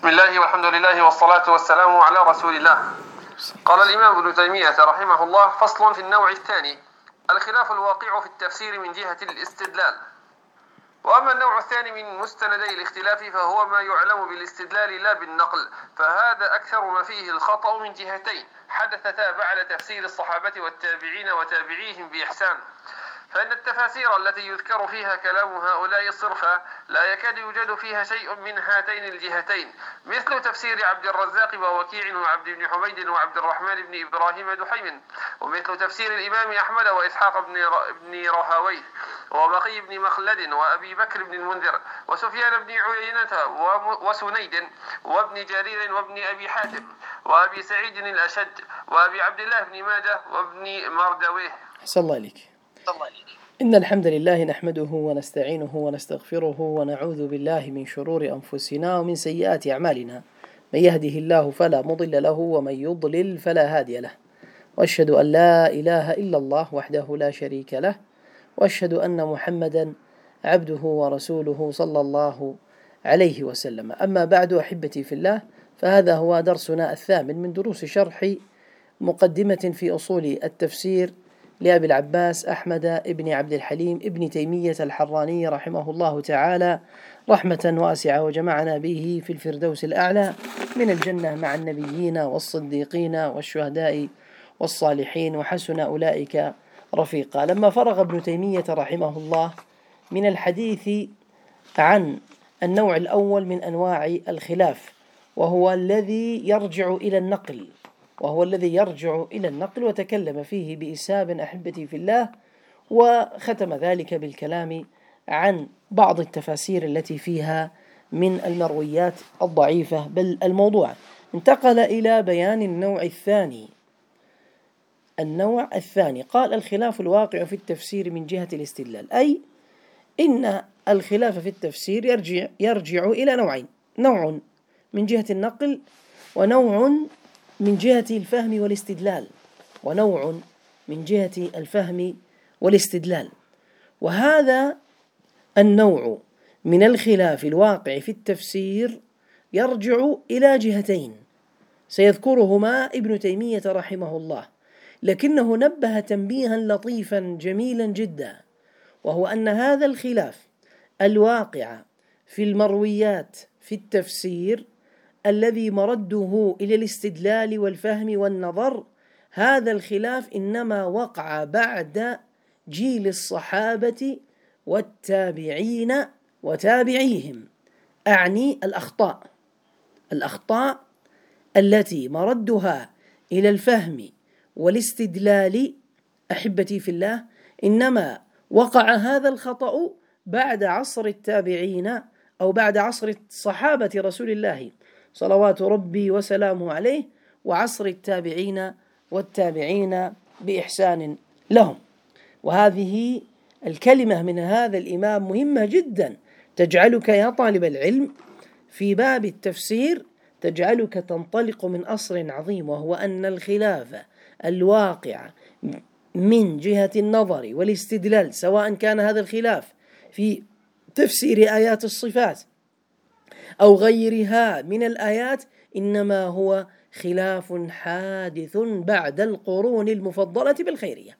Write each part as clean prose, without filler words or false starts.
بسم الله والحمد لله والصلاة والسلام على رسول الله. قال الإمام ابن تيمية رحمه الله: فصل في النوع الثاني: الخلاف الواقع في التفسير من جهة الاستدلال. وأما النوع الثاني من مستندي الاختلاف فهو ما يعلم بالاستدلال لا بالنقل، فهذا أكثر ما فيه الخطأ من جهتين حدثتا بعد تفسير الصحابة والتابعين وتابعيهم بإحسان. فإن التفاسير التي يذكر فيها كلام هؤلاء صرفا لا يكاد يوجد فيها شيء من هاتين الجهتين، مثل تفسير عبد الرزاق ووكيع وعبد بن حميد وعبد الرحمن بن إبراهيم دحيم، ومثل تفسير الإمام أحمد وإسحاق بن رهويه وبقي بن مخلد وأبي بكر بن المنذر وسفيان بن عيينة وسنيد وابن جرير وابن أبي حاتم وأبي سعيد الأشج وأبي عبد الله بن ماجه وابن مردويه. أحسن الله إليك. إن الحمد لله نحمده ونستعينه ونستغفره ونعوذ بالله من شرور أنفسنا ومن سيئات أعمالنا، من يهده الله فلا مضل له ومن يضلل فلا هادي له، وأشهد أن لا إله إلا الله وحده لا شريك له، وأشهد أن محمدا عبده ورسوله صلى الله عليه وسلم. أما بعد، أحبتي في الله، فهذا هو درسنا الثامن من دروس شرح مقدمة في أصول التفسير لأبي العباس أحمد ابن عبد الحليم ابن تيمية الحراني رحمه الله تعالى رحمة واسعة، وجمعنا به في الفردوس الأعلى من الجنة مع النبيين والصديقين والشهداء والصالحين، وحسن أولئك رفيقا. لما فرغ ابن تيمية رحمه الله من الحديث عن النوع الأول من أنواع الخلاف، وهو الذي يرجع إلى النقل، وتكلم فيه بإسهاب أحبتي في الله، وختم ذلك بالكلام عن بعض التفاسير التي فيها من المرويات الضعيفة بل الموضوع. انتقل إلى بيان النوع الثاني. قال: الخلاف الواقع في التفسير من جهة الاستدلال، أي إن الخلاف في التفسير يرجع إلى نوعين: نوع من جهة النقل، ونوع من جهة الفهم والاستدلال. وهذا النوع من الخلاف الواقع في التفسير يرجع إلى جهتين سيذكرهما ابن تيمية رحمه الله، لكنه نبه تنبيها لطيفا جميلا جدا، وهو أن هذا الخلاف الواقع في المرويات في التفسير الذي مرده إلى الاستدلال والفهم والنظر، هذا الخلاف إنما وقع بعد جيل الصحابة والتابعين وتابعيهم، أعني الأخطاء التي مردها إلى الفهم والاستدلال. أحبتي في الله، إنما وقع هذا الخطأ بعد عصر التابعين أو بعد عصر صحابة رسول الله صلوات ربي وسلامه عليه، وعصر التابعين والتابعين بإحسان لهم. وهذه الكلمة من هذا الإمام مهمة جدا، تجعلك يا طالب العلم في باب التفسير، تجعلك تنطلق من أصل عظيم، وهو أن الخلاف الواقع من جهة النظر والاستدلال، سواء كان هذا الخلاف في تفسير آيات الصفات أو غيرها من الآيات، إنما هو خلاف حادث بعد القرون المفضلة بالخيرية.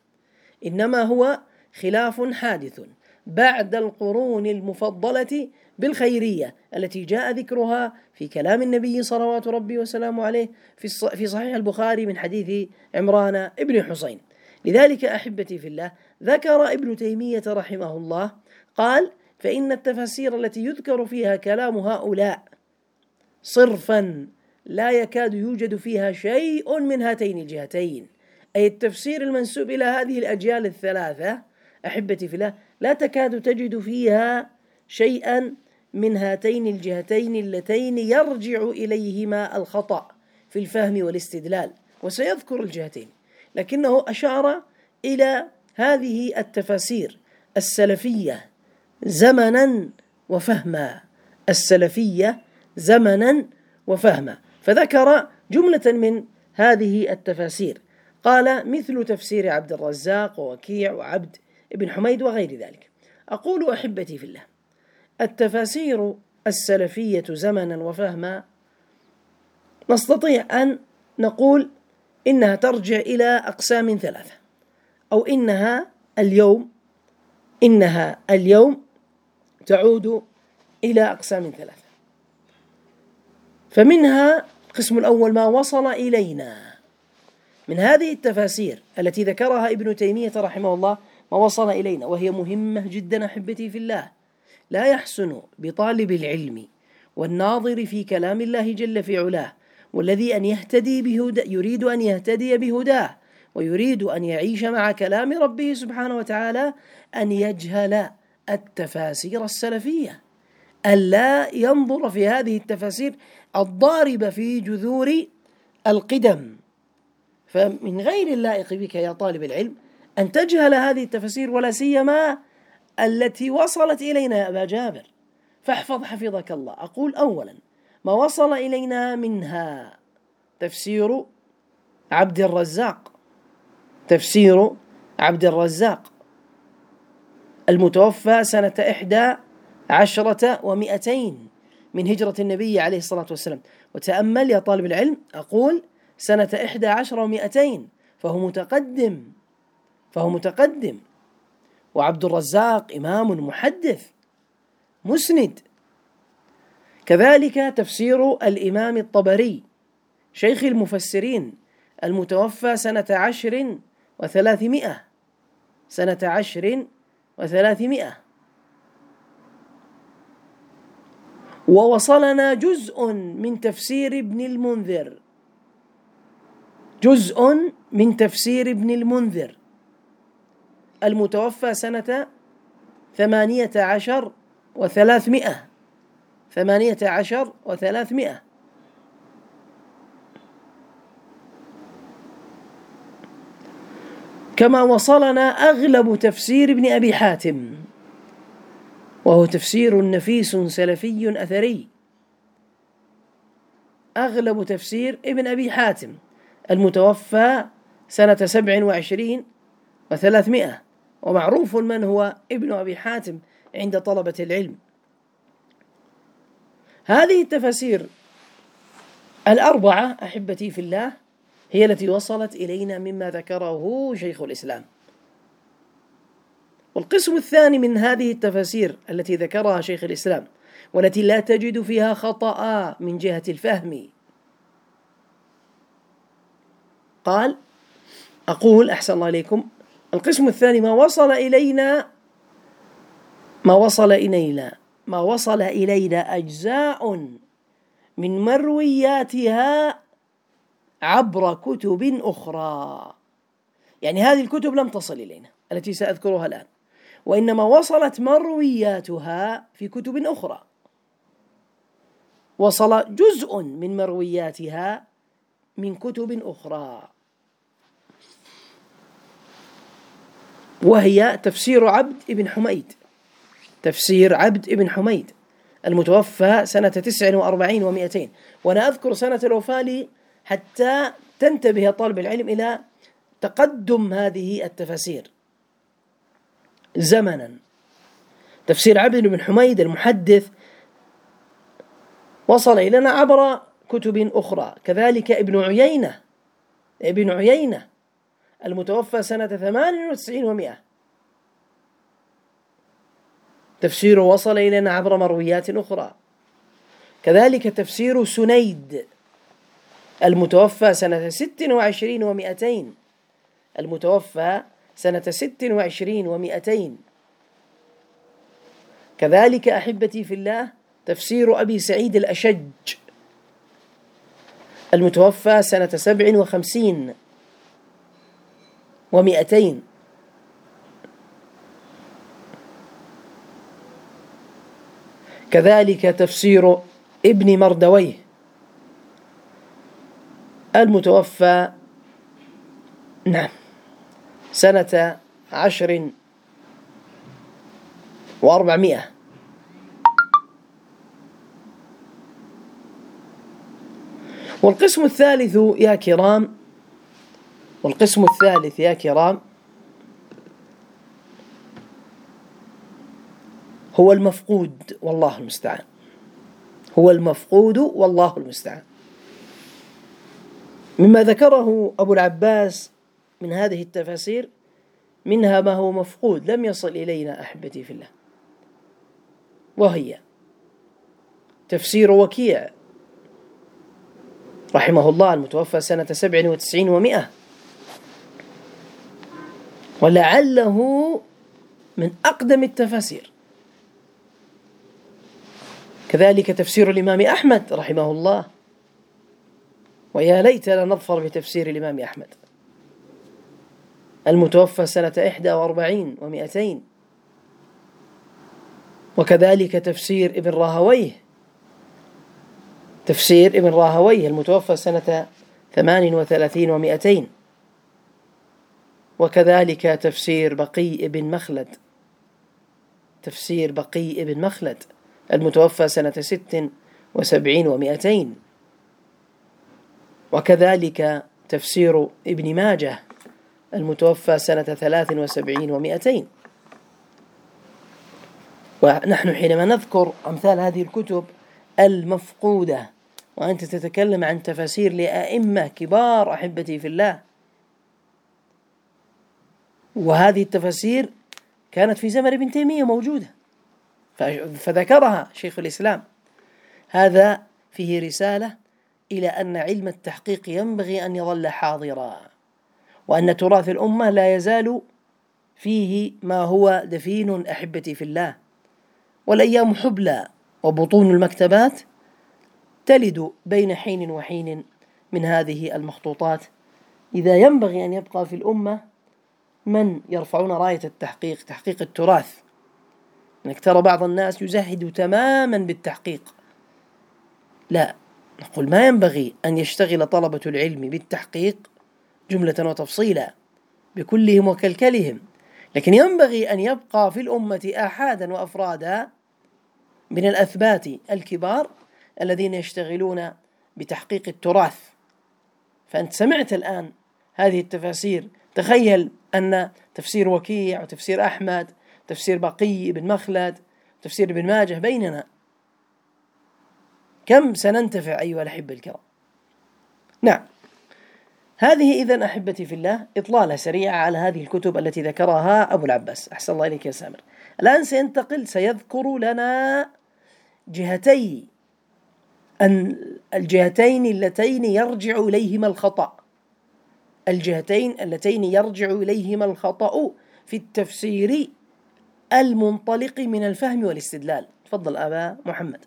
التي جاء ذكرها في كلام النبي صلوات ربي وسلامه عليه في صحيح البخاري من حديث عمران ابن حسين. لذلك أحبتي في الله، ذكر ابن تيمية رحمه الله قال: فإن التفاسير التي يذكر فيها كلام هؤلاء صرفا لا يكاد يوجد فيها شيء من هاتين الجهتين، أي التفسير المنسوب إلى هذه الأجيال الثلاثة. أحبتي في الله، لا تكاد تجد فيها شيئا من هاتين الجهتين اللتين يرجع إليهما الخطأ في الفهم والاستدلال، وسيذكر الجهتين، لكنه أشار إلى هذه التفاسير السلفية زمنا وفهما، فذكر جملة من هذه التفاسير، قال: مثل تفسير عبد الرزاق ووكيع وعبد بن حميد وغير ذلك. أقول أحبتي في الله، التفاسير السلفية زمنا وفهما نستطيع أن نقول إنها ترجع إلى أقسام ثلاثة، أو إنها اليوم تعود إلى أقسام ثلاثة. فمنها القسم الأول ما وصل إلينا من هذه التفاسير التي ذكرها ابن تيمية رحمه الله، ما وصل إلينا، وهي مهمة جدا أحبتي في الله. لا يحسن بطالب العلم والناظر في كلام الله جل في علاه والذي يريد أن يهتدي بهداه ويريد أن يعيش مع كلام ربه سبحانه وتعالى أن يجهل التفاسير السلفية، ألا ينظر في هذه التفاسير الضاربة في جذور القدم. فمن غير اللائق بك يا طالب العلم أن تجهل هذه التفاسير، ولا سيما التي وصلت إلينا يا أبا جابر. فاحفظ حفظك الله. أقول أولا ما وصل إلينا منها تفسير عبد الرزاق المتوفى سنة 11 و200 من هجرة النبي عليه الصلاة والسلام. وتأمل يا طالب العلم، أقول سنة 11 و200، فهو متقدم. وعبد الرزاق إمام محدث مسند. كذلك تفسير الإمام الطبري شيخ المفسرين المتوفى سنة 10 و300. ووصلنا جزء من تفسير ابن المنذر المتوفى سنة 18 و300. كما وصلنا أغلب تفسير ابن أبي حاتم، وهو تفسير نفيس سلفي أثري. أغلب تفسير ابن أبي حاتم المتوفى سنة 27 و300، ومعروف من هو ابن أبي حاتم عند طلبة العلم. هذه التفاسير الأربعة أحبتي في الله هي التي وصلت إلينا مما ذكره شيخ الإسلام. والقسم الثاني من هذه التفاسير التي ذكرها شيخ الإسلام والتي لا تجد فيها خطأ من جهة الفهم، قال أقول أحسن الله إليكم، القسم الثاني ما وصل إلينا أجزاء من مروياتها عبر كتب أخرى. يعني هذه الكتب لم تصل إلينا التي سأذكرها الآن، وإنما وصلت مروياتها في كتب أخرى. وصل جزء من مروياتها من كتب أخرى، وهي تفسير عبد ابن حميد المتوفى سنة 49 و200. وأنا أذكر سنة الوفاة حتى تنتبه طالب العلم إلى تقدم هذه التفاسير زمنا. تفسير عبد بن حميد المحدث وصل إلينا عبر كتب أخرى. كذلك ابن عيينة المتوفى سنة 98 و100، تفسيره وصل إلينا عبر مرويات أخرى. كذلك تفسير سنيد المتوفى سنة 26 و200، كذلك أحبتي في الله تفسير أبي سعيد الأشج المتوفى سنة 57 و200. كذلك تفسير ابن مردويه المتوفى سنة 10 و400. والقسم الثالث يا كرام هو المفقود والله المستعان. مما ذكره أبو العباس من هذه التفاسير منها ما هو مفقود لم يصل إلينا أحبتي في الله، وهي تفسير وكيع رحمه الله المتوفى سنة 97 و100، ولعله من أقدم التفاسير. كذلك تفسير الإمام أحمد رحمه الله، ويا ليتنا نظفر بتفسير الإمام أحمد المتوفى سنة 41 و200، وكذلك تفسير ابن راهويه المتوفى سنة 38 و200، وكذلك تفسير بقي بن مخلد المتوفى سنة 76 و200، وكذلك تفسير ابن ماجه المتوفى سنة 73 و200. ونحن حينما نذكر أمثال هذه الكتب المفقودة وأنت تتكلم عن تفاسير لأئمة كبار أحبتي في الله، وهذه التفاسير كانت في زمن ابن تيمية موجودة فذكرها شيخ الإسلام، هذا فيه رسالة إلى أن علم التحقيق ينبغي أن يظل حاضرا، وأن تراث الأمة لا يزال فيه ما هو دفين أحبتي في الله، والأيام حبلى وبطون المكتبات تلد بين حين وحين من هذه المخطوطات. إذا ينبغي أن يبقى في الأمة من يرفعون راية التحقيق، تحقيق التراث. إنك ترى بعض الناس يزهد تماما بالتحقيق، لا، نقول ما ينبغي أن يشتغل طلبة العلم بالتحقيق جملة وتفصيلا بكلهم وكلكلهم، لكن ينبغي أن يبقى في الأمة آحادا وأفرادا من الأثبات الكبار الذين يشتغلون بتحقيق التراث. فأنت سمعت الآن هذه التفاسير، تخيل أن تفسير وكيع وتفسير أحمد، تفسير بقي بن مخلد، تفسير ابن ماجه بيننا، كم سننتفع أيها الأحبة الكرام. نعم، هذه إذن أحبتي في الله إطلالة سريعة على هذه الكتب التي ذكرها أبو العباس. أحسن الله إليك يا سامر. الآن سيذكر لنا الجهتين اللتين يرجع إليهما الخطأ في التفسير المنطلق من الفهم والاستدلال. تفضل أبا محمد.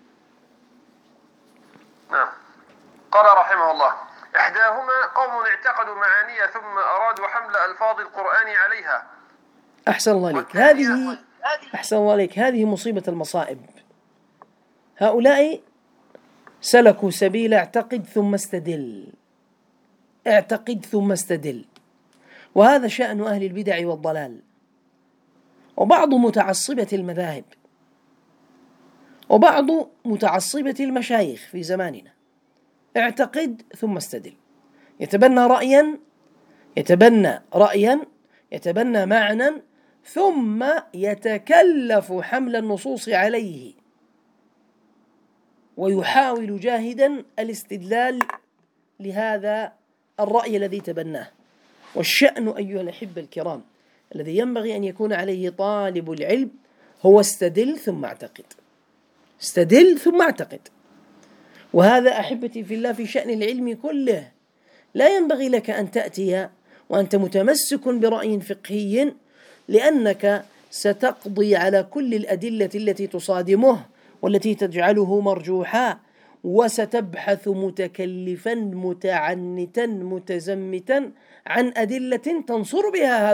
نعم. قال رحمه الله: إحداهما قوم اعتقدوا معاني ثم أرادوا حمل ألفاظ القرآن عليها. أحسن الله عليك، هذه مصيبة المصائب. هؤلاء سلكوا سبيل اعتقد ثم استدل، وهذا شأن أهل البدع والضلال، وبعض متعصبة المذاهب، وبعض متعصبة المشايخ في زماننا. اعتقد ثم استدل، يتبنى رأيا، يتبنى معنى، ثم يتكلف حمل النصوص عليه، ويحاول جاهدا الاستدلال لهذا الرأي الذي تبناه. والشأن أيها الأحبة الكرام الذي ينبغي أن يكون عليه طالب العلم هو استدل ثم اعتقد. وهذا أحبتي في الله في شأن العلم كله. لا ينبغي لك أن تأتي وأنت متمسك برأي فقهي، لأنك ستقضي على كل الأدلة التي تصادمه والتي تجعله مرجوحا، وستبحث متكلفا متعنتا متزمتا عن أدلة تنصر بها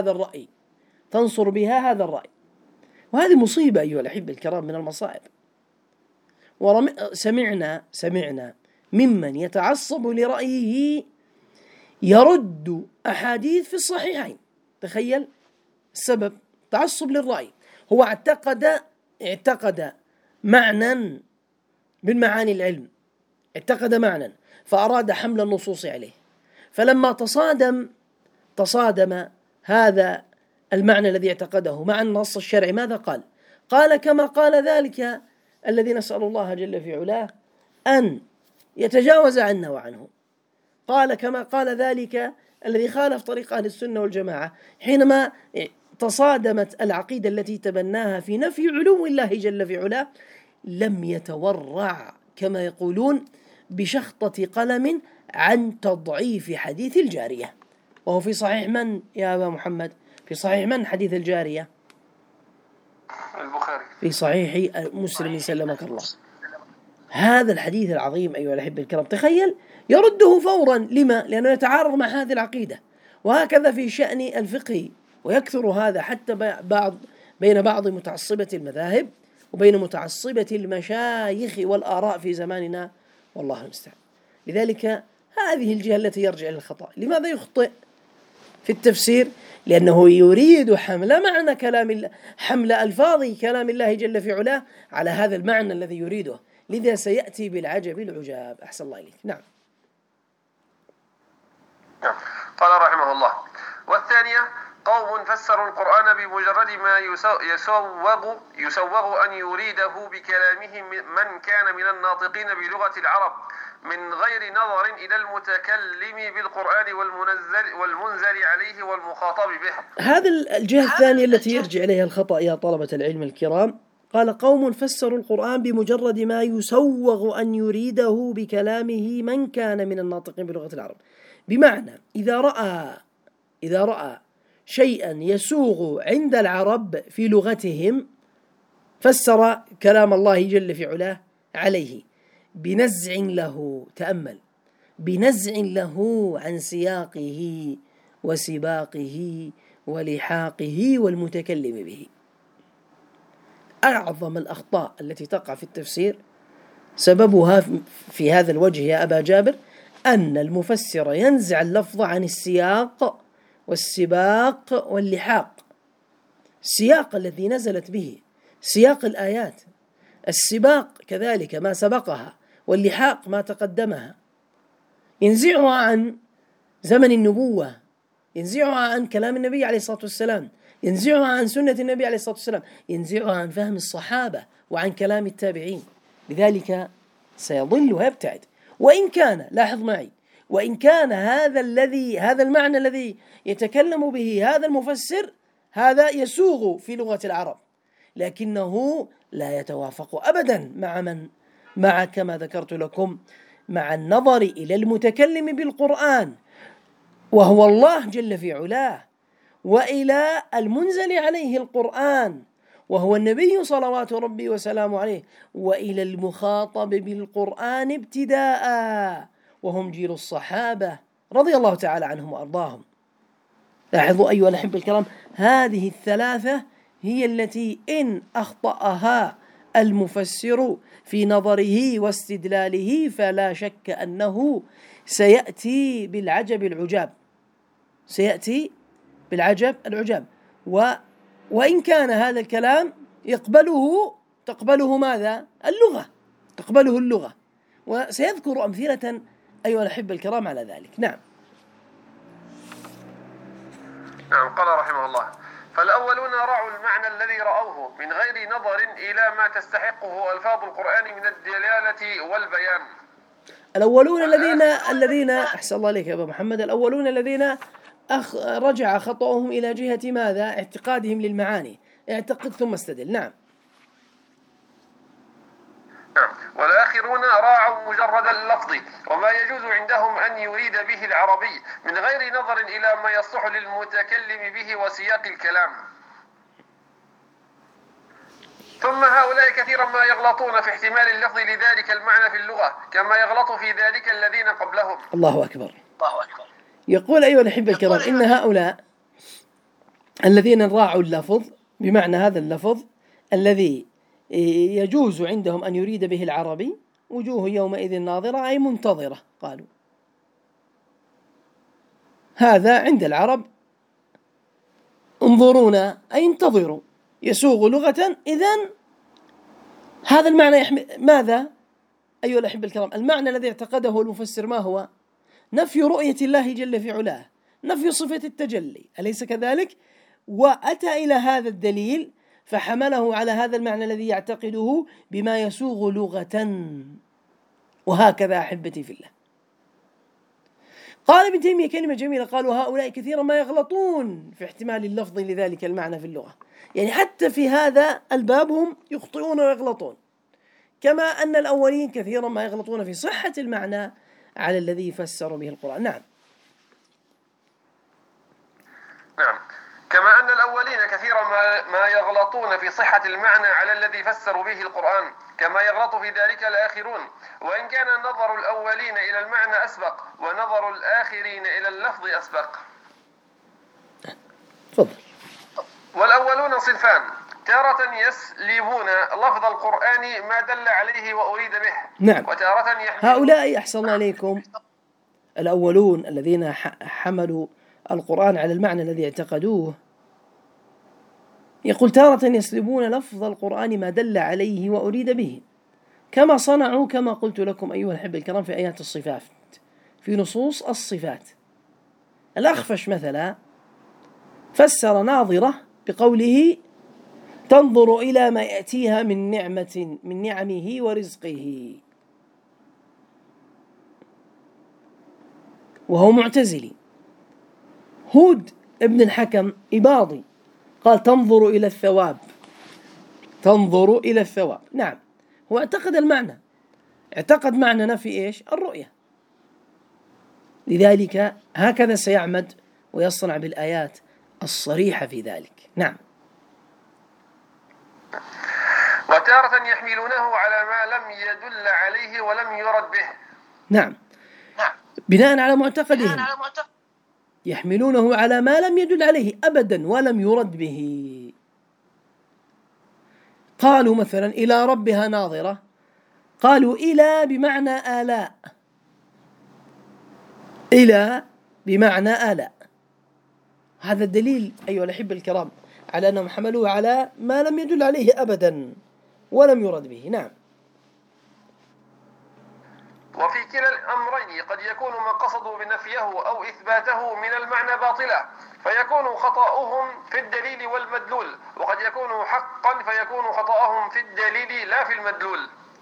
هذا الرأي. وهذه مصيبة أيها الأحبة الكرام من المصائب. سمعنا ممن يتعصب لرأيه يرد أحاديث في الصحيحين. تخيل السبب، تعصب للرأي. هو اعتقد معنى من معاني العلم، فأراد حمل النصوص عليه، فلما تصادم هذا المعنى الذي اعتقده مع النص الشرعي، ماذا قال كما قال ذلك الذي نسأل الله جل في علاه أن يتجاوز عنا وعنه. قال كما قال ذلك الذي خالف طريق أهل السنة والجماعة حينما تصادمت العقيدة التي تبناها في نفي علو الله جل في علاه، لم يتورع كما يقولون بشخطة قلم عن تضعيف حديث الجارية. وهو في صحيح من يا أبا محمد؟ في صحيح من حديث الجارية؟ البخاري. في صحيح مسلم سلمك الله. هذا الحديث العظيم أيها الأحبة الكرام، تخيل يرده فورا. لما؟ لأنه يتعارض مع هذه العقيدة. وهكذا في شأن الفقه، ويكثر هذا حتى بين بعض متعصبة المذاهب وبين متعصبة المشايخ والآراء في زماننا، والله المستعان. لذلك هذه الجهة التي يرجع إلى الخطأ. لماذا يخطئ في التفسير؟ لأنه يريد حمل ألفاظ كلام الله جل في علاه على هذا المعنى الذي يريده، لذا سيأتي بالعجب العجاب. أحسن الله إليك. نعم. قال رحمه الله: والثانية قوم فسروا القرآن بمجرد ما يسوغ أن يريده بكلامه من كان من الناطقين بلغة العرب من غير نظر إلى المتكلم بالقرآن والمنزل عليه والمخاطب به. هذا الجهة الثانية التي يرجع إليها الخطأ يا طلبة العلم الكرام. قال قوم فسروا القرآن بمجرد ما يسوغ أن يريده بكلامه من كان من الناطقين بلغة العرب، بمعنى إذا رأى شيئا يسوغ عند العرب في لغتهم فسر كلام الله جل في علاه عليه بنزع له، تأمل، بنزع له عن سياقه وسباقه ولحاقه والمتكلم به. أعظم الأخطاء التي تقع في التفسير سببها في هذا الوجه يا أبا جابر أن المفسر ينزع اللفظ عن السياق والسباق واللحاق. السياق الذي نزلت به، سياق الآيات، السباق كذلك ما سبقها، واللحاق ما تقدمها، ينزعها عن زمن النبوة، ينزعها عن كلام النبي عليه الصلاة والسلام، ينزعها عن سنة النبي عليه الصلاة والسلام، ينزعها عن فهم الصحابة وعن كلام التابعين. لذلك سيضل ويبتعد. وإن كان، لاحظ معي، وإن كان هذا المعنى الذي يتكلم به هذا المفسر هذا يسوغ في لغة العرب، لكنه لا يتوافق أبدا مع كما ذكرت لكم مع النظر إلى المتكلم بالقرآن وهو الله جل في علاه، وإلى المنزل عليه القرآن وهو النبي صلوات ربي وسلامه عليه، وإلى المخاطب بالقرآن ابتداء وهم جيل الصحابة رضي الله تعالى عنهم وأرضاهم. لاحظوا أيها الأحبة الكرام، هذه الثلاثة هي التي إن أخطأها المفسر في نظره واستدلاله فلا شك أنه سيأتي بالعجب العجاب، سيأتي بالعجب العجاب. وإن كان هذا الكلام تقبله ماذا؟ اللغة، تقبله اللغة. وسيذكر أمثلة أيها الأحبة الكرام على ذلك. نعم. قال رحمه الله: فالأولون رعوا المعنى الذي رأوه من غير نظر إلى ما تستحقه ألفاظ القرآن من الدلالة والبيان. الأولون الذين أحسن الله عليك يا أبا محمد، الأولون الذين رجع خطأهم إلى جهة ماذا؟ اعتقادهم للمعاني. اعتقد ثم استدل. نعم. والآخرون راعوا مجرد اللفظ وما يجوز عندهم أن يريد به العربي من غير نظر إلى ما يصلح للمتكلم به وسياق الكلام. ثم هؤلاء كثيرا ما يغلطون في احتمال اللفظ لذلك المعنى في اللغة كما يغلط في ذلك الذين قبلهم. الله أكبر. الله أكبر. يقول أيها الأحبة الكرام إن هؤلاء الذين راعوا اللفظ بمعنى هذا اللفظ الذي يجوز عندهم أن يريد به العربي وجوه يومئذ ناظرة أي منتظرة، قالوا هذا عند العرب انظرونا أي انتظروا يسوغ لغة. إذن هذا المعنى يحمل ماذا أيها الأحبة الكرام؟ المعنى الذي اعتقده المفسر ما هو؟ نفي رؤية الله جل في علاه، نفي صفة التجلي، أليس كذلك؟ وأتى إلى هذا الدليل فحمله على هذا المعنى الذي يعتقده بما يسوغ لغة. وهكذا أحبتي في الله قال ابن تيمية كلمة جميلة، قالوا هؤلاء كثيرا ما يغلطون في احتمال اللفظ لذلك المعنى في اللغة. يعني حتى في هذا الباب هم يخطئون ويغلطون، كما أن الأولين كثيرا ما يغلطون في صحة المعنى على الذي فسر به القرآن. نعم. نعم، كما أن الأولين كثيرا ما يغلطون في صحة المعنى على الذي فسروا به القرآن، كما يغلط في ذلك الآخرون، وإن كان نظر الأولين إلى المعنى أسبق ونظر الآخرين إلى اللفظ أسبق. تفضل. والأولون صنفان: تارة يسلبون لفظ القرآن ما دل عليه وأريد به. نعم. وتارة هؤلاء أحسن الله عليكم الأولون الذين حملوا القرآن على المعنى الذي اعتقدوه، يقول تارة يسلبون لفظ القرآن ما دل عليه وأريد به، كما صنعوا كما قلت لكم أيها الأحبة الكرام في آيات الصفات، في نصوص الصفات. الأخفش مثلا فسر ناظرة بقوله تنظر إلى ما يأتيها من نعمه ورزقه، وهو معتزلي. هود ابن الحكم إباضي قال تنظر إلى الثواب، تنظر إلى الثواب. نعم، هو اعتقد المعنى، اعتقد معنى نفي إيش؟ الرؤية. لذلك هكذا سيعمد ويصنع بالآيات الصريحة في ذلك. نعم. وتارة يحملونه على ما لم يدل عليه ولم يرد به. نعم، بناء على معتقدهم يحملونه على ما لم يدل عليه أبدا ولم يرد به. قالوا مثلا إلى ربها ناظرة، قالوا إلى بمعنى آلاء، إلى بمعنى آلاء. هذا الدليل أيها الأحبة الكرام على أنهم حملوه على ما لم يدل عليه أبدا ولم يرد به. نعم. وفي كلا الأمرين قد يكون ما قصدوا بنفيه أو إثباته من المعنى باطلا، فيكون خطأهم في الدليل والمدلول، وقد يكون حقا فيكون خطأهم في الدليل لا في المدلول.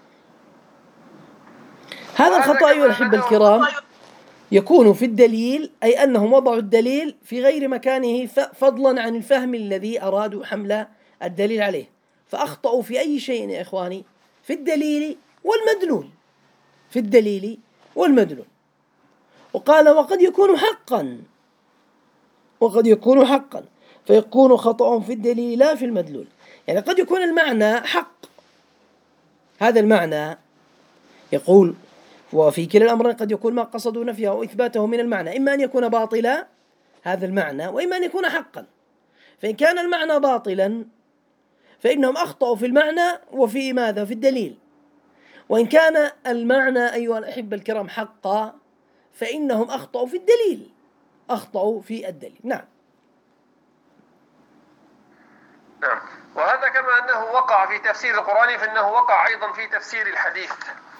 هذا الخطأ أيها الأحبة الكرام يكون في الدليل، أي أنهم وضعوا الدليل في غير مكانه فضلا عن الفهم الذي أرادوا حمل الدليل عليه، فأخطأوا في أي شيء يا إخواني؟ في الدليل والمدلول، في الدليل والمدلول. وقال وقد يكون حقا، وقد يكون حقا فيكون خطأهم في الدليل لا في المدلول. يعني قد يكون المعنى حق، هذا المعنى يقول وفي كلا الأمرين قد يكون ما قصدوا نفيه أو إثباته من المعنى إما أن يكون باطلا هذا المعنى وإما أن يكون حقا. فإن كان المعنى باطلا فإنهم أخطأوا في المعنى وفي ماذا؟ في الدليل. وإن كان المعنى أيها الأحبة الكرام حقا فإنهم أخطأوا في الدليل، أخطأوا في الدليل. نعم. نعم، وهذا كما أنه وقع في تفسير القرآن فإنه وقع أيضا في تفسير الحديث.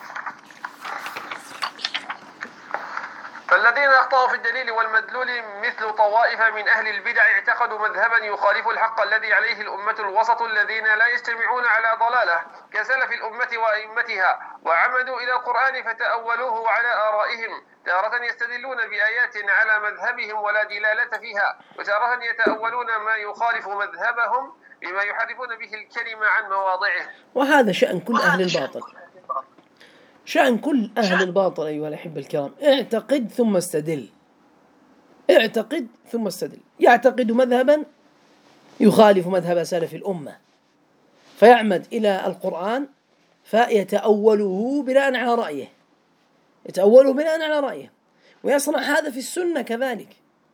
فالذين أخطأوا في الدليل والمدلول مثل طوائف من أهل البدع اعتقدوا مذهبا يخالف الحق الذي عليه الأمة الوسط الذين لا يجتمعون على ضلالة كسلف الأمة وأئمتها، وعمدوا إلى القرآن فتأولوه على آرائهم، تارة يستدلون بآيات على مذهبهم ولا دلالة فيها، وتارة يتأولون ما يخالف مذهبهم بما يحرفون به الكلمة عن مواضعه. وهذا شأن كل أهل الباطل، شأن كل أهل الباطل أيها الأحبة الكرام. اعتقد ثم استدل، اعتقد ثم استدل. يعتقد مذهبا يخالف مذهب سلف الأمة فيعمد إلى القرآن فيتأوله بناء على رأيه، يتأوله بناء على رأيه، ويصنع هذا في السنة كذلك،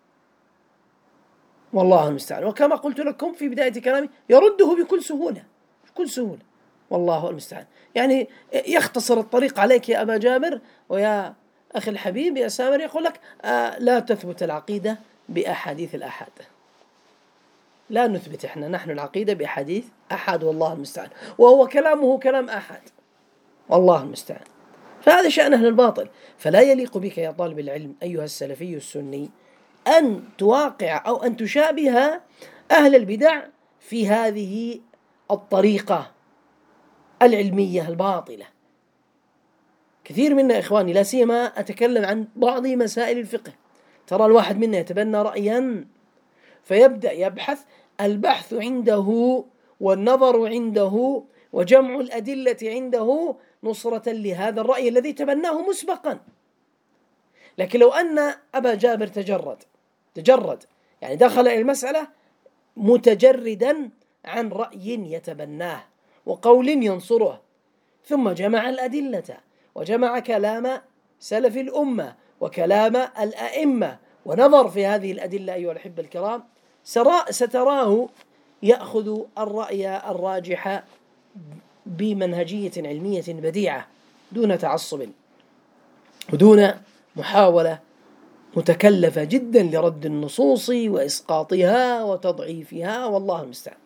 والله المستعان. وكما قلت لكم في بداية كلامي يرده بكل سهولة، بكل سهولة، والله المستعان. يعني يختصر الطريق عليك يا أبا جابر ويا أخي الحبيب يا سامر، يقول لك لا تثبت العقيدة بأحاديث الأحاد، لا نثبت نحن العقيدة بأحاديث أحد، والله المستعان، وهو كلامه كلام أحد، والله المستعان. فهذا شأن أهل الباطل. فلا يليق بك يا طالب العلم أيها السلفي السني أن تواقع أو أن تشابه أهل البدع في هذه الطريقة العلمية الباطلة. كثير منا إخواني لا سيما أتكلم عن بعض مسائل الفقه، ترى الواحد منا يتبنى رأيا فيبدأ يبحث، البحث عنده والنظر عنده وجمع الأدلة عنده نصرة لهذا الرأي الذي تبناه مسبقا. لكن لو أن أبا جابر تجرد يعني دخل إلى المسألة متجردا عن رأي يتبناه وقول ينصره، ثم جمع الأدلة وجمع كلام سلف الأمة وكلام الأئمة ونظر في هذه الأدلة أيها الأحبة الكرام، ستراه يأخذ الرأي الراجح بمنهجية علمية بديعة دون تعصب ودون محاولة متكلفة جدا لرد النصوص وإسقاطها وتضعيفها، والله المستعان.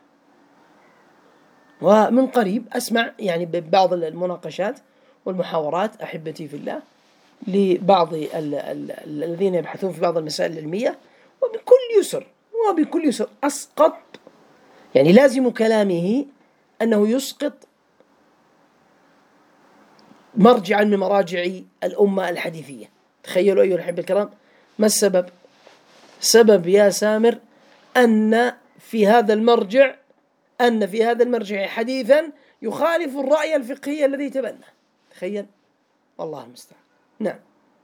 ومن قريب أسمع يعني ببعض المناقشات والمحاورات أحبتي في الله لبعض الذين يبحثون في بعض المسائل العلمية، وبكل يسر أسقط، يعني لازم كلامه أنه يسقط مرجعا من مراجع الأمة الحديثية. تخيلوا أيها الأحبة الكرام ما السبب؟ سبب يا سامر أن في هذا المرجع حديثا يخالف الرأي الفقهي الذي تبنى. تخيل، والله المستعان. نعم.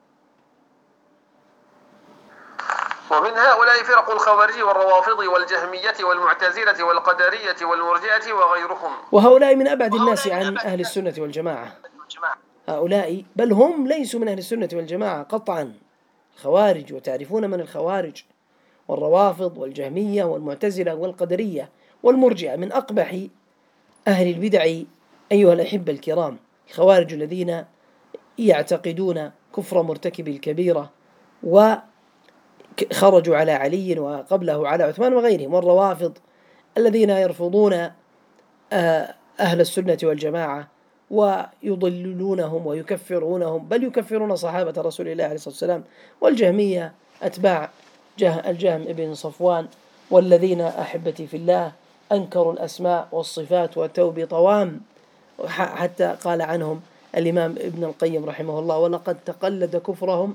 ومن هؤلاء فرق الخوارج والروافض والجهمية والمعتزلة والقدرية والمرجئة وغيرهم، وهؤلاء من أبعد الناس عن أهل السنة والجماعة. هؤلاء بل هم ليسوا من أهل السنة والجماعة قطعا، الخوارج، وتعرفون من الخوارج والروافض والجهمية والمعتزلة والقدرية والمرجئة من أقبح أهل البدع أيها الأحبة الكرام. الخوارج الذين يعتقدون كفر مرتكب الكبيرة وخرجوا على علي وقبله على عثمان وغيرهم، والروافض الذين يرفضون أهل السنة والجماعة ويضللونهم ويكفرونهم، بل يكفرون صحابة رسول الله عليه الصلاة والسلام، والجهمية أتباع الجهم ابن صفوان، والذين أحبتي في الله أنكروا الأسماء والصفات وأتوا بطوام، حتى قال عنهم الإمام ابن القيم رحمه الله: ولقد تقلد كفرهم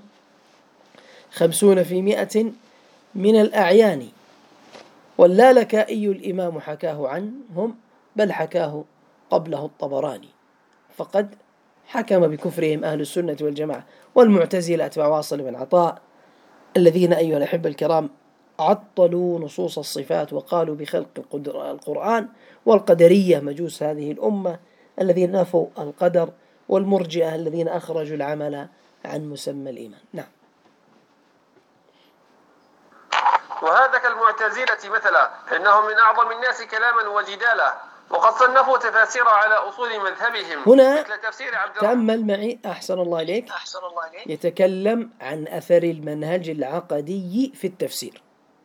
50% من الأعيان، واللالكائي الإمام حكاه عنهم، بل حكاه قبله الطبراني، فقد حكم بكفرهم أهل السنة والجماعة. والمعتزلة أتباع واصل بن عطاء الذين أيها الأحبة الكرام عطلوا نصوص الصفات وقالوا بخلق القرآن، والقدرية مجوس هذه الأمة الذين نفوا القدر، والمرجئة الذين أخرجوا العمل عن مسمى الإيمان. نعم. وهذا كالمعتزلة مثلا، فإنهم من أعظم الناس كلاما وجدالا، وقد صنفوا تفاسير على أصول مذهبهم. هنا مثل تفسير عبد تأمل معي، أحسن الله إليك، يتكلم عن أثر المنهج العقدي في التفسير.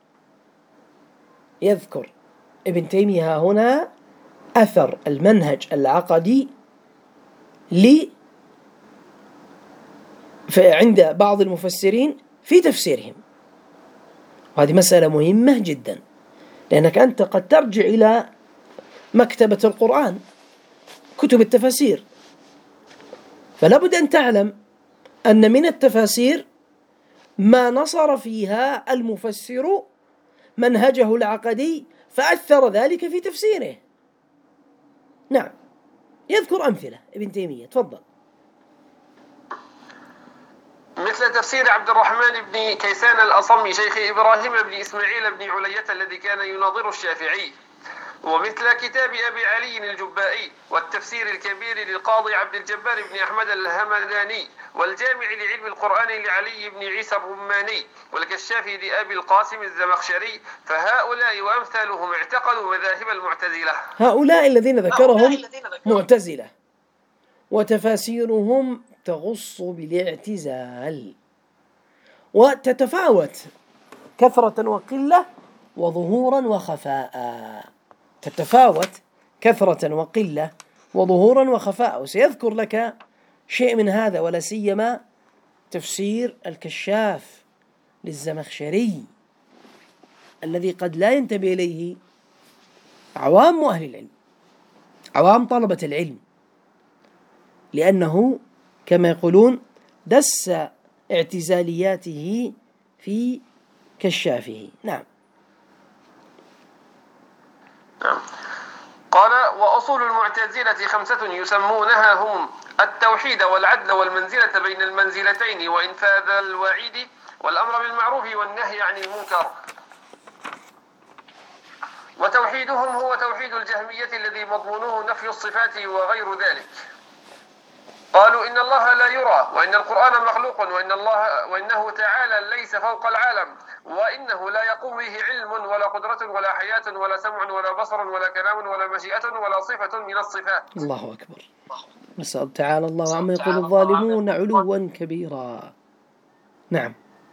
يذكر ابن تيمية هنا أثر المنهج العقدي عند بعض المفسرين في تفسيرهم، وهذه مسألة مهمة جدا، لأنك أنت قد ترجع إلى مكتبة القرآن، كتب التفاسير، فلا بد أن تعلم أن من التفاسير ما نصر فيها المفسر منهجه العقدي فأثر ذلك في تفسيره. نعم، يذكر أمثلة ابن تيمية، تفضل. مثل تفسير عبد الرحمن بن كيسان الأصمي شيخ إبراهيم بن إسماعيل بن علية الذي كان يناظر الشافعي، ومثل كتاب أبي علي الجبائي، والتفسير الكبير للقاضي عبد الجبار بن أحمد الهمداني، والجامع لعلم القرآن لعلي بن عيسى الرماني، والكشاف لأبي القاسم الزمخشري. فهؤلاء وأمثالهم اعتقدوا مذاهب المعتزلة. هؤلاء الذين ذكرهم معتزلة، وتفاسيرهم تغص بالاعتزال، وتتفاوت كثرة وقلة وظهورا وخفاء، تتفاوت كثرة وقلة وظهورا وخفاء. وسيذكر لك شيء من هذا، ولا سيما تفسير الكشاف للزمخشري الذي قد لا ينتبه إليه عوام أهل العلم، عوام طلبة العلم، لأنه كما يقولون دس اعتزالياته في كشافه. نعم. قال: وأصول المعتزلة 5 يسمونها هم التوحيد والعدل والمنزلة بين المنزلتين وإنفاذ الوعيد والأمر بالمعروف والنهي عن المنكر. وتوحيدهم هو توحيد الجهمية الذي مضمونه نفي الصفات وغير ذلك. قالوا إن الله لا يرى، وإن القرآن مخلوق، وإنه تعالى ليس فوق العالم، وإنه لا يقوم به علم ولا قدرة ولا حياة ولا سمع ولا بصر ولا كلام ولا مشيئة ولا صفة من الصفات. الله أكبر. نسأل تعالى الله عما يقول الظالمون علوا كبيرا. نعم.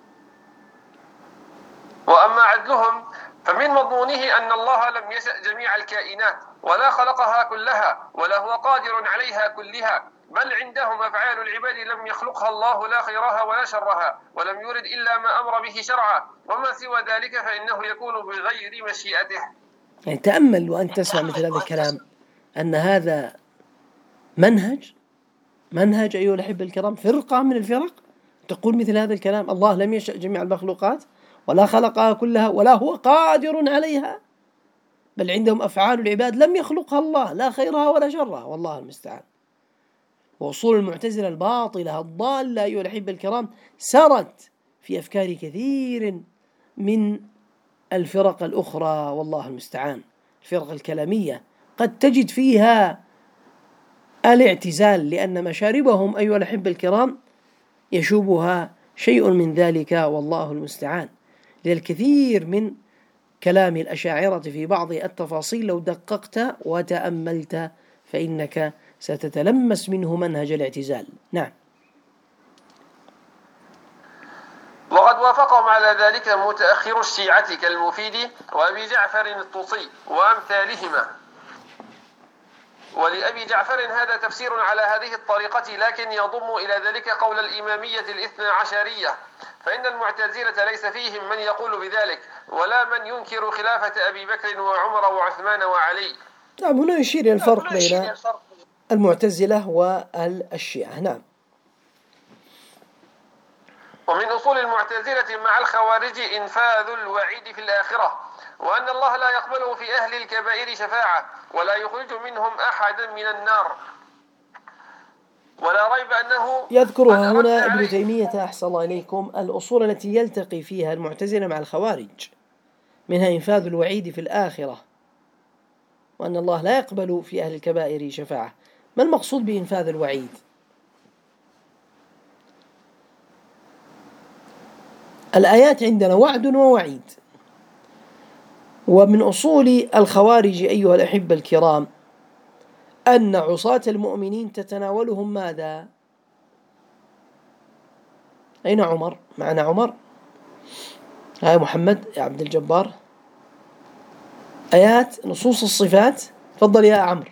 وأما عدلهم فمن مضمونه أن الله لم يشأ جميع الكائنات ولا خلقها كلها ولا هو قادر عليها كلها، بل عندهم أفعال العباد لم يخلقها الله لا خيرها ولا شرها، ولم يرد إلا ما أمر به شرعا، وما سوى ذلك فإنه يكون بغير مشيئته. يعني تأمل وأنت تسمع مثل هذا الكلام، أن هذا منهج أيها الأحبة الكرام، فرقة من الفرق تقول مثل هذا الكلام: الله لم يشأ جميع المخلوقات ولا خلقها كلها ولا هو قادر عليها، بل عندهم أفعال العباد لم يخلقها الله لا خيرها ولا شرها، والله المستعان. وأصول المعتزلة الباطلة الضالة أيها الأحبة الكرام سرت في أفكار كثير من الفرق الأخرى، والله المستعان. الفرق الكلامية قد تجد فيها الاعتزال، لأن مشاربهم أيها الأحبة الكرام يشوبها شيء من ذلك، والله المستعان. للكثير من كلام الأشاعرة في بعض التفاصيل لو دققت وتأملت فإنك ستتلمس منه منهج الاعتزال. نعم. وقد وافقهم على ذلك متأخر الشيعة كالمفيد وأبي جعفر الطوسي وأمثالهما. ولأبي جعفر هذا تفسير على هذه الطريقة، لكن يضم إلى ذلك قول الإمامية الاثنى عشرية، فإن المعتزلة ليس فيهم من يقول بذلك ولا من ينكر خلافة أبي بكر وعمر وعثمان وعلي. نعم. هنا يشير إلى الفرق بين المعتزلة والشيعة. نعم. ومن أصول المعتزلة مع الخوارج إنفاذ الوعيد في الآخرة، وأن الله لا يقبل في أهل الكبائر شفاعة ولا يخرج منهم أحدا من النار، ولا ريب أنه يذكرها هنا ابن تيمية أحسن الله إليكم الأصول التي يلتقي فيها المعتزلة مع الخوارج، منها إنفاذ الوعيد في الآخرة، وأن الله لا يقبل في أهل الكبائر شفاعة. ما المقصود بإنفاذ الوعيد؟ الآيات عندنا وعد ووعيد، ومن أصول الخوارج أيها الأحبة الكرام أن عصاة المؤمنين تتناولهم ماذا؟ أين عمر؟ معنا عمر؟ هاي محمد يا عبد الجبار. آيات نصوص الصفات، تفضل يا عمرو.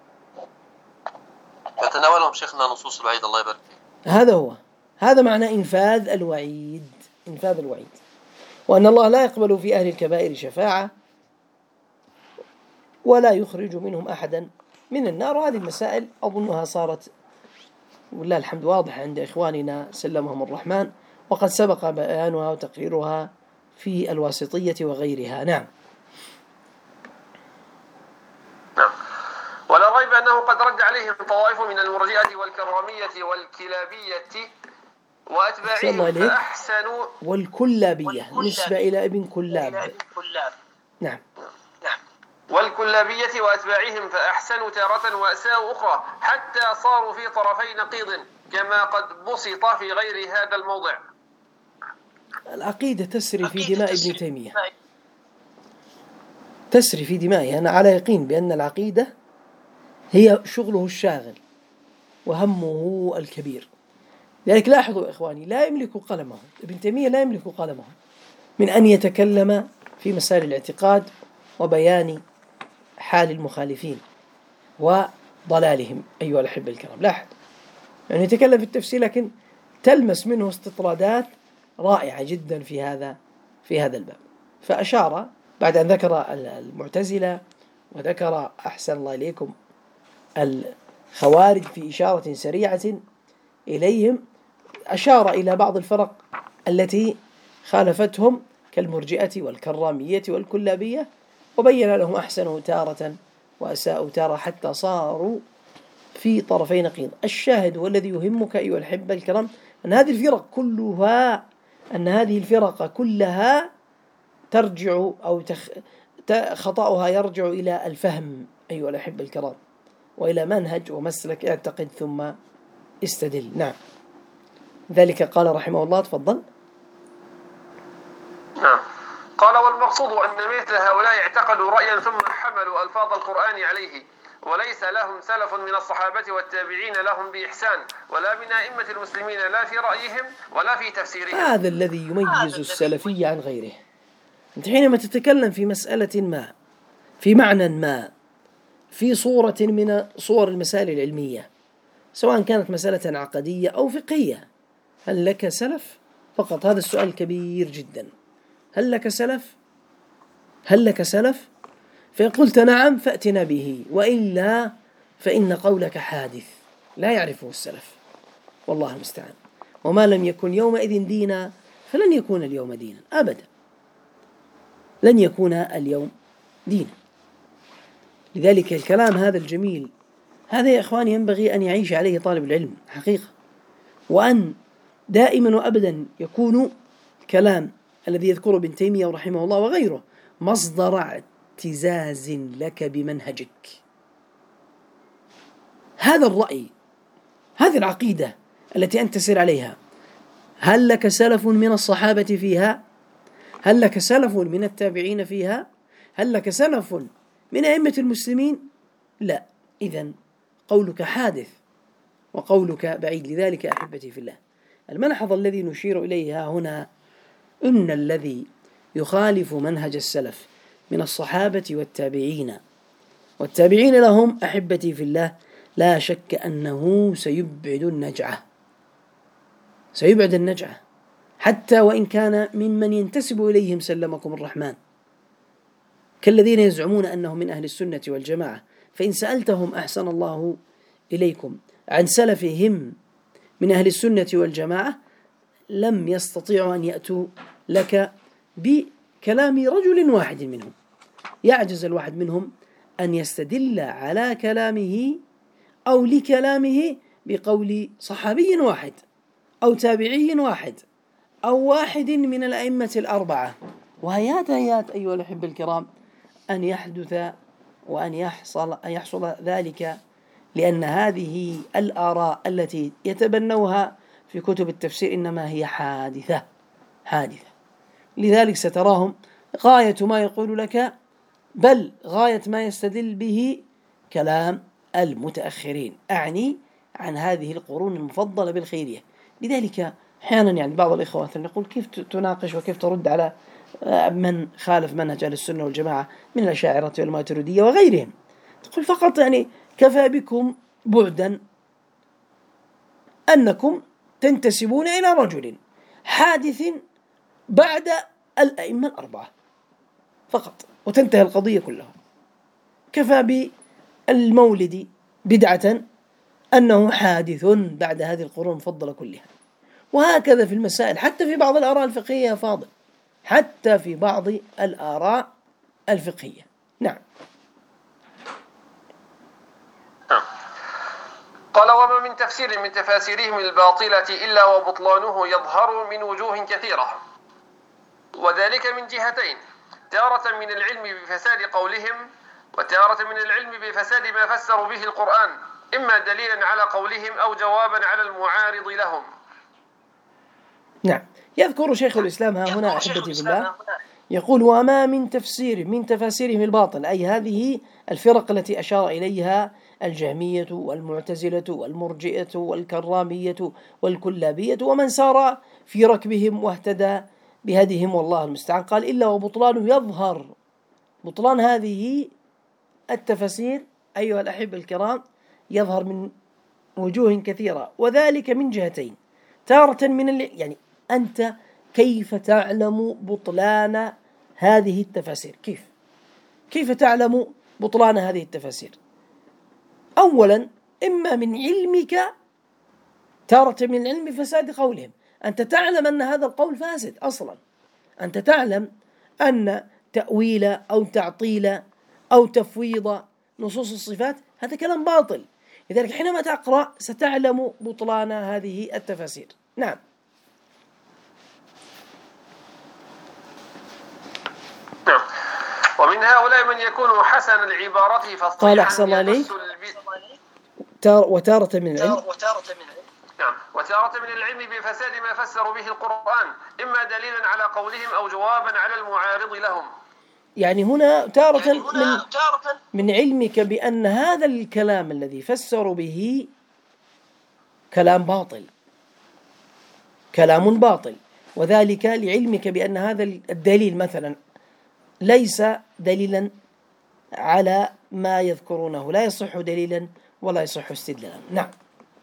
يتناولهم شيخنا نصوص الوعيد، الله يبارك فيك. هذا هو، هذا معنى إنفاذ الوعيد، إنفاذ الوعيد، وأن الله لا يقبل في أهل الكبائر شفاعة ولا يخرج منهم أحدا من النار. وهذه المسائل أظنها صارت والله الحمد واضحة عند إخواننا سلمهم الرحمن، وقد سبق بيانها وتقريرها في الواسطية وغيرها. نعم. ولا ريب أنه قد رد عليهم طوائف من المرجئة والكرامية والكلابية وأتباعهم فأحسنوا. والكلابية نسبة إلى ابن كلاب. نعم. والكلابية وأتباعهم فأحسنوا تارة وأساءوا أخرى، حتى صاروا في طرفي نقيض كما قد بسط في غير هذا الموضع. العقيدة تسري في دماء ابن تيمية، تسري في دمائه. أنا على يقين بأن العقيدة هي شغله الشاغل وهمه الكبير. لذلك لاحظوا إخواني، لا يملك قلمه ابن تيمية، لا يملك قلمه من أن يتكلم في مسائل الاعتقاد وبيان حال المخالفين وضلالهم أيها الأحبة الكرام. لاحظ يعني يتكلم في التفسير، لكن تلمس منه استطرادات رائعة جدا في هذا الباب. فأشار بعد أن ذكر المعتزلة وذكر أحسن الله إليكم الخوارج في إشارة سريعة إليهم أشار إلى بعض الفرق التي خالفتهم كالمرجئة والكرامية والكلابية، وبين لهم أحسنوا تارة وأساءوا تارة حتى صاروا في طرفي نقيض. الشاهد والذي يهمك أيها الأحبة الكرام أن هذه الفرق كلها ترجع أو خطأها يرجع إلى الفهم أيها الأحبة الكرام، وإلى منهج ومسلك اعتقد ثم استدل. نعم، ذلك قال رحمه الله. تفضل. نعم. قال: والمقصود أن مثل هؤلاء اعتقدوا رأيا ثم حملوا ألفاظ القرآن عليه، وليس لهم سلف من الصحابة والتابعين لهم بإحسان، ولا من أئمة المسلمين، لا في رأيهم ولا في تفسيرهم. هذا الذي يميز السلفي عن غيره. أنت حينما تتكلم في مسألة ما، في معنى ما، في صورة من صور المسائل العلمية، سواء كانت مسألة عقدية أو فقهية، هل لك سلف؟ فقط هذا السؤال كبير جدا. هل لك سلف؟ هل لك سلف؟ فإن قلت نعم فأتنا به، وإلا فإن قولك حادث لا يعرفه السلف، والله المستعان. وما لم يكن يومئذ دينا فلن يكون اليوم دينا أبدا، لن يكون اليوم دينا. لذلك الكلام هذا الجميل، هذا يا إخواني ينبغي أن يعيش عليه طالب العلم حقيقة، وأن دائما وأبدا يكون الكلام الذي يذكره ابن تيمية رحمه الله وغيره مصدر اعتزاز لك بمنهجك. هذا الرأي، هذه العقيدة التي أنت تسير عليها، هل لك سلف من الصحابة فيها؟ هل لك سلف من التابعين فيها؟ هل لك سلف من أئمة المسلمين؟ لا. إذن قولك حادث وقولك بعيد. لذلك أحبتي في الله، الملحظ الذي نشير إليها هنا إن الذي يخالف منهج السلف من الصحابة والتابعين لهم أحبتي في الله، لا شك أنه سيبعد النجعة حتى وإن كان ممن ينتسب إليهم سلمكم الرحمن، كالذين يزعمون أنهم من أهل السنة والجماعة. فإن سألتهم أحسن الله إليكم عن سلفهم من أهل السنة والجماعة لم يستطيعوا أن يأتوا لك بكلام رجل واحد منهم. يعجز الواحد منهم أن يستدل على كلامه أو لكلامه بقول صحابي واحد أو تابعي واحد أو واحد من الأئمة الأربعة. وهيات أيها الأحبة الكرام أن يحدث وأن يحصل ذلك، لأن هذه الآراء التي يتبنوها في كتب التفسير إنما هي حادثة. لذلك ستراهم غاية ما يقول لك، بل غاية ما يستدل به كلام المتأخرين، أعني عن هذه القرون المفضلة بالخيرية. لذلك أحيانا بعض الإخوة يقول كيف تناقش وكيف ترد على من خالف منهج أهل السنة والجماعة من الأشاعرة والماتريدية وغيرهم. تقول فقط كفى بكم بعدا أنكم تنتسبون إلى رجل حادث بعد الأئمة الأربعة فقط، وتنتهي القضية كلها. كفى بالمولد بدعة أنه حادث بعد هذه القرون المفضلة كلها. وهكذا في المسائل، حتى في بعض الآراء الفقهية يا فاضل، حتى في بعض الآراء الفقهية. نعم. قال: وما من تفسير من تفاسيرهم الباطلة إلا وبطلانه يظهر من وجوه كثيرة، وذلك من جهتين: تارة من العلم بفساد قولهم، وتارة من العلم بفساد ما فسروا به القرآن، إما دليلا على قولهم أو جوابا على المعارض لهم. نعم. يذكر شيخ الإسلام ها هنا أحبتي بالله، يقول: وما من تفسير من تفاسيرهم الباطل، أي هذه الفرق التي أشار إليها الجهمية والمعتزلة والمرجئة والكرامية والكلابية ومن سار في ركبهم واهتدى بهديهم، والله المستعان. قال: إلا وبطلانه يظهر. بطلان هذه التفاسير أيها الأحبة الكرام يظهر من وجوه كثيرة، وذلك من جهتين: تارة من أنت كيف تعلم بطلان هذه التفاسير؟ كيف تعلم بطلان هذه التفاسير؟ أولا، إما من علمك تارة من العلم بفساد قولهم. أنت تعلم أن هذا القول فاسد أصلا، أنت تعلم أن تأويل أو تعطيل أو تفويض نصوص الصفات هذا كلام باطل، لذلك حينما تقرأ ستعلم بطلان هذه التفاسير. نعم. ومن هؤلاء من يكون حسن العبارة فصيحا قال أحسن عليه وتارة من العلم. نعم. وتارة من العلم بفساد ما فسروا به القرآن، إما دليلا على قولهم أو جوابا على المعارض لهم. يعني هنا تارة من علمك بأن هذا الكلام الذي فسروا به كلام باطل، كلام باطل، وذلك لعلمك بأن هذا الدليل مثلا ليس دليلا على ما يذكرونه، لا يصح دليلا ولا يصح استدلالا. نعم.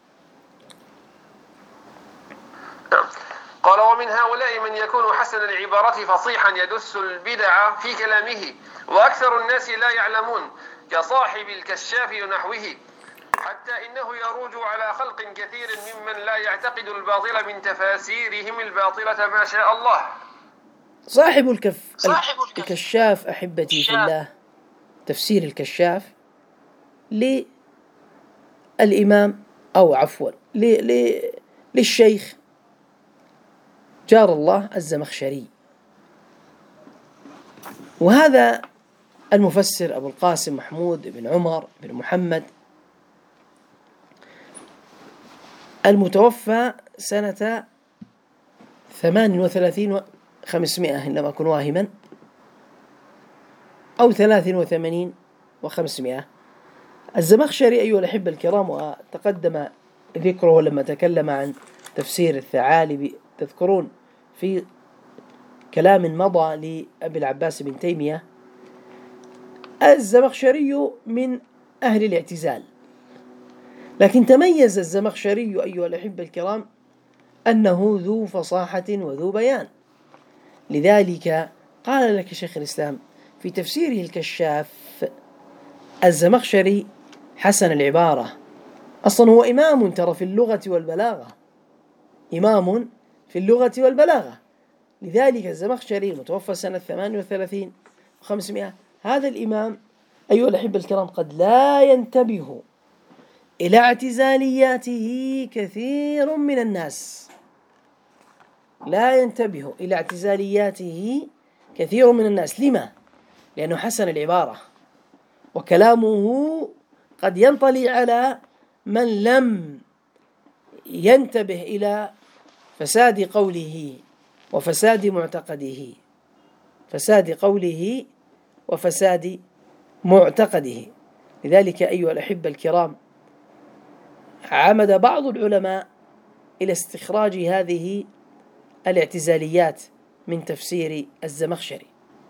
قال ومن هؤلاء من يكون حسن العبارة فصيحا يدس البدع في كلامه، وأكثر الناس لا يعلمون، كصاحب الكشاف ونحوه، حتى إنه يروج على خلق كثير ممن لا يعتقد الباطل من تفاسيرهم الباطلة ما شاء الله. صاحب الكشاف أحبتي في الله، تفسير الكشاف للإمام أو عفوا للشيخ جار الله الزمخشري، وهذا المفسر أبو القاسم محمود بن عمر بن محمد المتوفى سنة 38 و500 إن لم أكن واهما، أو 83 و500. الزمخشري أيها الأحبة الكرام، وتقدم ذكره لما تكلم عن تفسير الثعالبي، تذكرون في كلام مضى لأبي العباس بن تيمية، الزمخشري من أهل الاعتزال، لكن تميز الزمخشري أيها الأحبة الكرام أنه ذو فصاحة وذو بيان، لذلك قال لك شيخ الإسلام في تفسيره الكشاف الزمخشري حسن العبارة، أصلا هو إمام ترى في اللغة والبلاغة، إمام في اللغة والبلاغة، لذلك الزمخشري متوفى سنة 38 و500. هذا الإمام أيها الأحبة الكرام قد لا ينتبه إلى اعتزالياته كثير من الناس، لا ينتبه إلى اعتزالياته كثير من الناس. لما؟ لأنه حسن العبارة، وكلامه قد ينطلي على من لم ينتبه إلى فساد قوله وفساد معتقده، فساد قوله وفساد معتقده. لذلك أيها الأحبة الكرام عمد بعض العلماء إلى استخراج هذه الاعتزاليات من تفسير الزمخشري،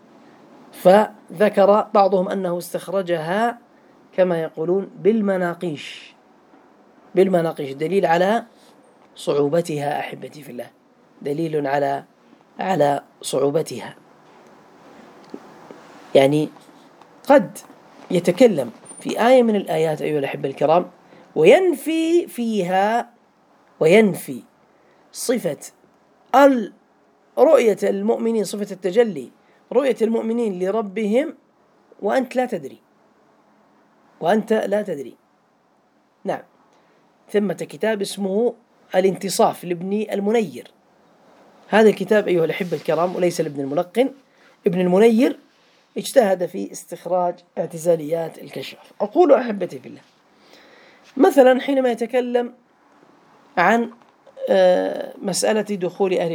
فذكر بعضهم أنه استخرجها كما يقولون بالمناقيش، دليل على صعوبتها أحبتي في الله، دليل على صعوبتها. يعني قد يتكلم في آية من الآيات أيها الأحبة الكرام وينفي فيها صفة رؤية المؤمنين، صفة التجلي، رؤية المؤمنين لربهم وأنت لا تدري. نعم. ثمة كتاب اسمه الانتصاف لابن المنير، هذا الكتاب أيها الأحبة الكرام وليس لابن الملقن، ابن المنير اجتهد في استخراج اعتزاليات الكشاف. أقول أحبتي في الله مثلا حينما يتكلم عن مسألة دخول أهل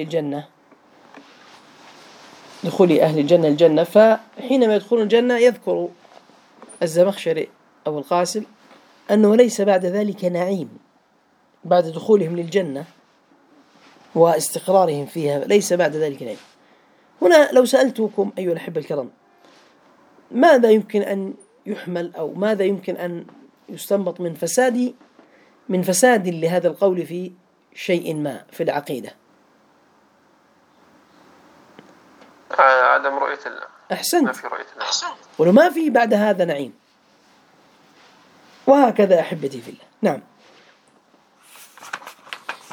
الجنة، فحينما يدخلون الجنة يذكر الزمخشري أو القاسم أنه ليس بعد ذلك نعيم، بعد دخولهم للجنة واستقرارهم فيها ليس بعد ذلك نعيم. هنا لو سألتكم أيها الأحبة الكرام ماذا يمكن أن يحمل أو ماذا يمكن أن يستنبط من فساد لهذا القول في شيء ما في العقيدة؟ عدم رؤية الله. أحسنت. ما في رؤية الله. ولو ما في بعد هذا نعيم، وهكذا أحبتي في الله. نعم.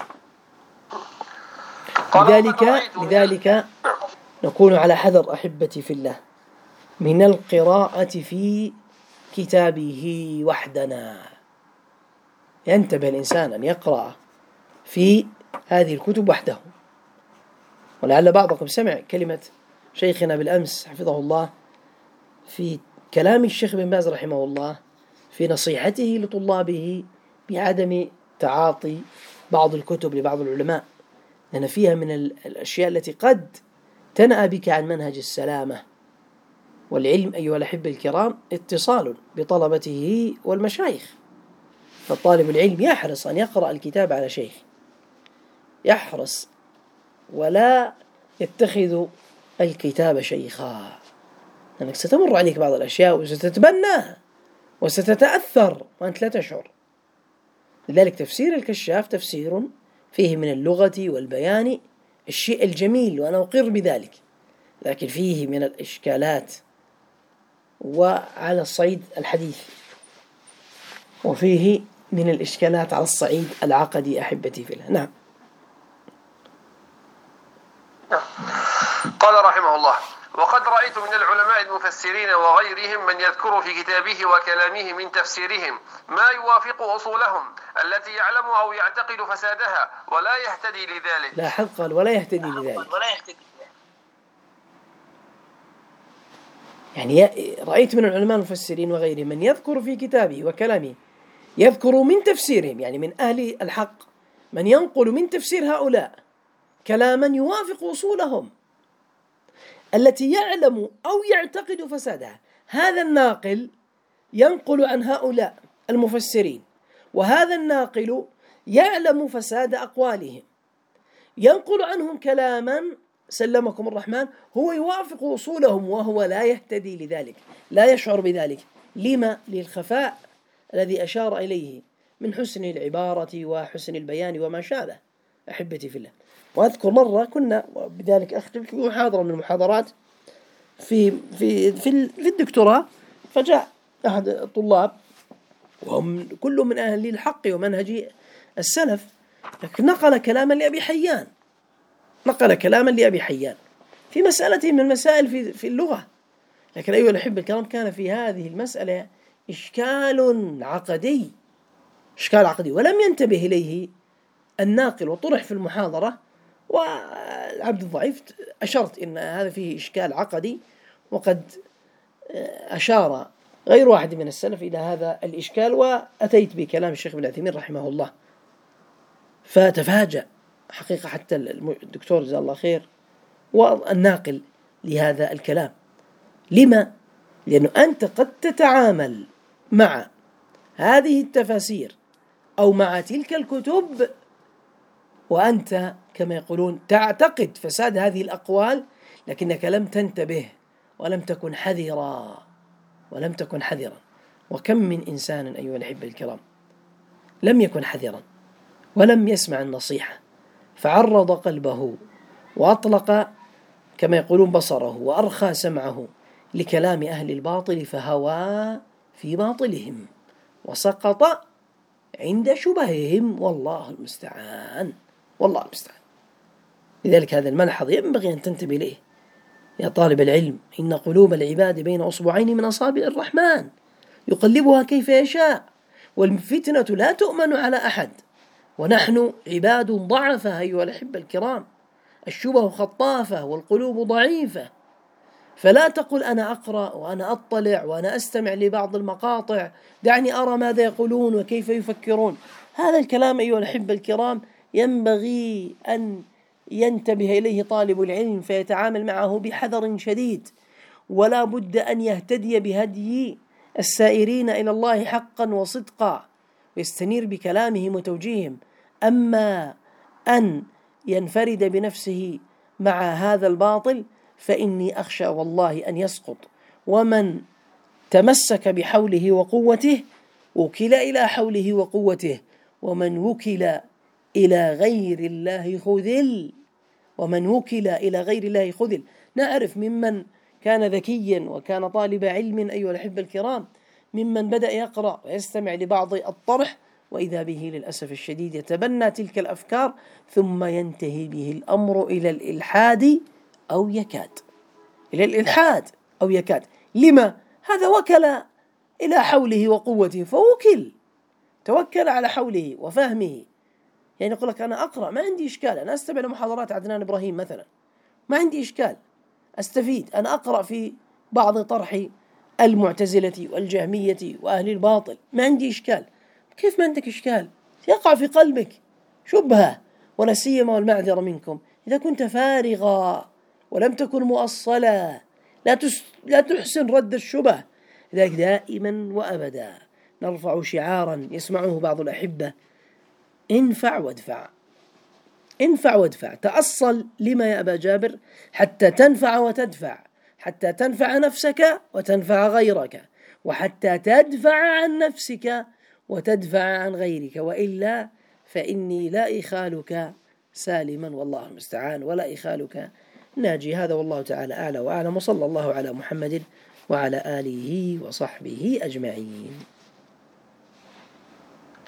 لذلك نكون على حذر أحبتي في الله من القراءة في كتابه وحدنا. ينتبه الإنسان أن يقرأ في هذه الكتب وحده. ولعل بعضكم سمع كلمة شيخنا بالأمس حفظه الله في كلام الشيخ بن باز رحمه الله في نصيحته لطلابه بعدم تعاطي بعض الكتب لبعض العلماء، لأن فيها من الأشياء التي قد تنأى بك عن منهج السلامة. والعلم أيها الأحبة الكرام اتصال بطلبته والمشايخ، فالطالب العلم يحرص أن يقرأ الكتاب على شيخ، يحرص ولا يتخذ الكتاب شيخا، لأنك ستمر عليك بعض الأشياء وستتبناها وستتأثر وأنت لا تشعر. لذلك تفسير الكشاف تفسير فيه من اللغة والبيان الشيء الجميل، وأنا أقر بذلك، لكن فيه من الإشكالات وعلى الصعيد الحديث، وفيه من الإشكالات على الصعيد العقدي أحبتي في الله. نعم. قال رحمه الله: وقد رأيت من العلماء المفسرين وغيرهم من يذكر في كتابه وكلامه من تفسيرهم ما يوافق أصولهم التي يعلم أو يعتقد فسادها ولا يهتدي لذلك. لاحظ قال ولا يهتدي لذلك، يعني رأيت من العلماء المفسرين وغيرهم من يذكر في كتابه وكلامه، يذكر من تفسيرهم، يعني من أهل الحق من ينقل من تفسير هؤلاء كلاما يوافق أصولهم التي يعلم أو يعتقد فسادها. هذا الناقل ينقل عن هؤلاء المفسرين، وهذا الناقل يعلم فساد أقوالهم، ينقل عنهم كلاما سلمكم الرحمن هو يوافق أصولهم وهو لا يهتدي لذلك، لا يشعر بذلك. لما؟ للخفاء الذي أشار إليه من حسن العبارة وحسن البيان وما شابه أحبتي في الله. وأذكر مرة كنا بذلك أختم في محاضرة من المحاضرات في الدكتوراه، فجاء أحد الطلاب وهم كلهم من أهل الحق ومنهج السلف، لكن نقل كلاما لأبي حيان في مسألة من المسائل في اللغة، لكن أيها الأحبة الكرام كان في هذه المسألة إشكال عقدي ولم ينتبه إليه الناقل، وطرح في المحاضرة، والعبد الضعيف أشرت إن هذا فيه إشكال عقدي، وقد أشار غير واحد من السلف إلى هذا الإشكال، وأتيت بكلام الشيخ ابن عثيمين رحمه الله، فتفاجأ حقيقة حتى الدكتور جزاه الله خير والناقل لهذا الكلام. لما؟ لأنه أنت قد تتعامل مع هذه التفاسير أو مع تلك الكتب وأنت كما يقولون تعتقد فساد هذه الأقوال، لكنك لم تنتبه ولم تكن حذرا. وكم من إنسان أيها الأحبة الكرام لم يكن حذرا ولم يسمع النصيحة، فعرض قلبه وأطلق كما يقولون بصره وأرخى سمعه لكلام أهل الباطل، فهوى في باطلهم وسقط عند شبههم، والله المستعان. لذلك هذا الملحظ ينبغي أن تنتبه إليه يا طالب العلم: إن قلوب العباد بين أصبعين من أصابع الرحمن يقلبها كيف يشاء، والفتنة لا تؤمن على أحد، ونحن عباد ضعفة أيها الأحبة الكرام، الشبه خطافة والقلوب ضعيفة. فلا تقل أنا أقرأ وأنا أطلع وأنا أستمع لبعض المقاطع، دعني أرى ماذا يقولون وكيف يفكرون. هذا الكلام أيها الأحبة الكرام ينبغي أن ينتبه إليه طالب العلم، فيتعامل معه بحذر شديد، ولا بد أن يهتدي بهدي السائرين إلى الله حقا وصدقا، ويستنير بكلامهم وتوجيههم. أما أن ينفرد بنفسه مع هذا الباطل فإني أخشى والله أن يسقط. ومن تمسك بحوله وقوته وكل إلى حوله وقوته، ومن وكل إلى غير الله خذل. نعرف ممن كان ذكيا وكان طالب علم أيها الأحبة الكرام، ممن بدأ يقرأ ويستمع لبعض الطرح وإذا به للأسف الشديد يتبنى تلك الأفكار ثم ينتهي به الأمر إلى الإلحاد أو يكاد. إلى الإلحاد أو يكاد. لما؟ هذا وكل إلى حوله وقوته فوكل، توكل على حوله وفهمه. يعني يقول لك أنا أقرأ ما عندي إشكال، أنا أستمع لمحاضرات عدنان إبراهيم مثلا ما عندي إشكال، أستفيد. أنا أقرأ في بعض طرح المعتزلة والجهمية وأهل الباطل ما عندي إشكال. كيف ما عندك إشكال؟ يقع في قلبك شبهة، ولا سيما والمعذرة منكم إذا كنت فارغا ولم تكن مؤصلا لا تحسن رد الشبه. لذلك دائما وأبدا نرفع شعارا يسمعه بعض الأحبة: انفع وادفع. انفع وادفع، تأصل لما يا أبا جابر حتى تنفع وتدفع، حتى تنفع نفسك وتنفع غيرك، وحتى تدفع عن نفسك وتدفع عن غيرك، وإلا فإني لا إخالك سالما والله المستعان ولا إخالك ناجي. هذا والله تعالى أعلى وأعلم، وصلى الله على محمد وعلى آله وصحبه أجمعين.